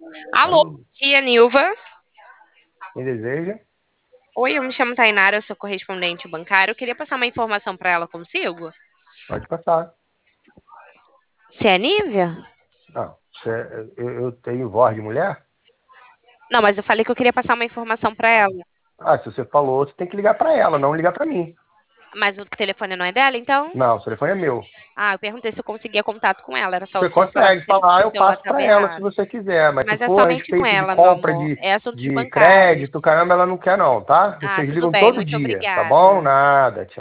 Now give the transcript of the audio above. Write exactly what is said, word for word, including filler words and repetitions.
Alô, bom Alô, dia, Nilva. quem deseja? Oi, eu me chamo Tainara, eu sou correspondente bancário. Eu queria passar uma informação para ela consigo. Pode passar. Você é Nívia? Não, você- eu, eu tenho voz de mulher? Não, mas eu falei que eu queria passar uma informação para ela. Ah, se você falou, você tem que ligar pra ela, não ligar pra mim. Mas o telefone não é dela, então? Não, o telefone é meu. Ah, eu perguntei se eu conseguia contato com ela. Era só, Você só para consegue ver falar, se o eu celular passo estava pra ela se errado. você quiser. Mas se Mas é for a somente com respeito de ela, meu compra amor. de, É assunto de de bancários. crédito, caramba, ela não quer não, tá? Ah, Vocês tudo ligam bem, todo muito dia, tá bom? obrigada. Nada.